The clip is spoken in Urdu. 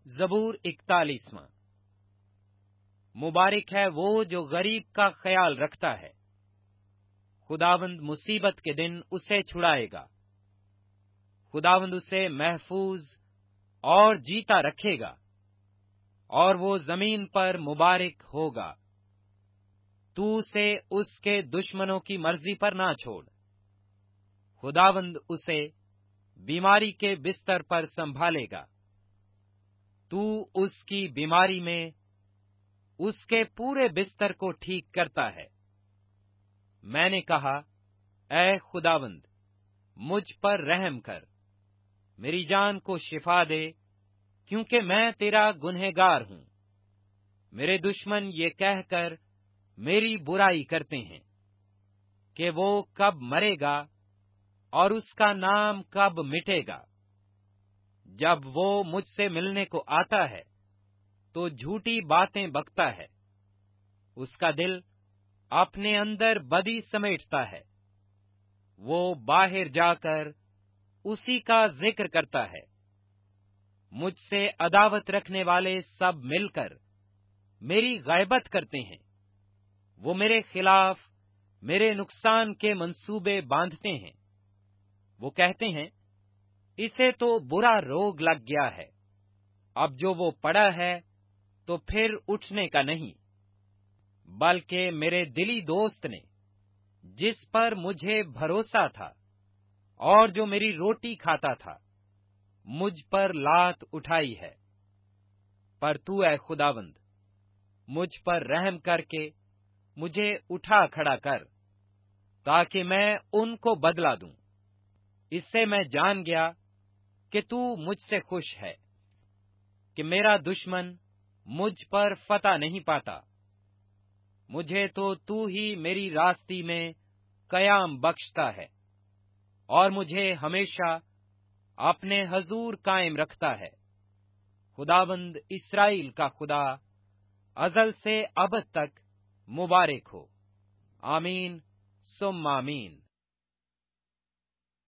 زبور 41۔ مبارک ہے وہ جو غریب کا خیال رکھتا ہے، خداوند مصیبت کے دن اسے چھڑائے گا۔ خداوند اسے محفوظ اور جیتا رکھے گا، اور وہ زمین پر مبارک ہوگا۔ تو اسے اس کے دشمنوں کی مرضی پر نہ چھوڑ۔ خداوند اسے بیماری کے بستر پر سنبھالے گا۔ تو اس کی بیماری میں اس کے پورے بستر کو ٹھیک کرتا ہے۔ میں نے کہا، اے خداوند، مجھ پر رحم کر، میری جان کو شفا دے، کیونکہ میں تیرا گنہگار ہوں۔ میرے دشمن یہ کہہ کر میری برائی کرتے ہیں کہ وہ کب مرے گا اور اس کا نام کب مٹے گا۔ جب وہ مجھ سے ملنے کو آتا ہے تو جھوٹی باتیں بکتا ہے۔ اس کا دل اپنے اندر بدی سمیٹتا ہے۔ وہ باہر جا کر اسی کا ذکر کرتا ہے۔ مجھ سے عداوت رکھنے والے سب مل کر میری غیبت کرتے ہیں۔ وہ میرے خلاف میرے نقصان کے منصوبے باندھتے ہیں۔ وہ کہتے ہیں، اسے تو برا روگ لگ گیا ہے، اب جو وہ پڑا ہے تو پھر اٹھنے کا نہیں۔ بلکہ میرے دلی دوست نے، جس پر مجھے بھروسہ تھا اور جو میری روٹی کھاتا تھا، مجھ پر لات اٹھائی ہے۔ پر تو اے خداوند، مجھ پر رحم کر کے مجھے اٹھا کھڑا کر، تاکہ میں ان کو بدلہ دوں۔ اس سے میں جان گیا کہ تو مجھ سے خوش ہے، کہ میرا دشمن مجھ پر فتح نہیں پاتا۔ مجھے تو ہی میری راستی میں قیام بخشتا ہے، اور مجھے ہمیشہ اپنے حضور قائم رکھتا ہے۔ خداوند اسرائیل کا خدا ازل سے ابد تک مبارک ہو۔ آمین ثم آمین۔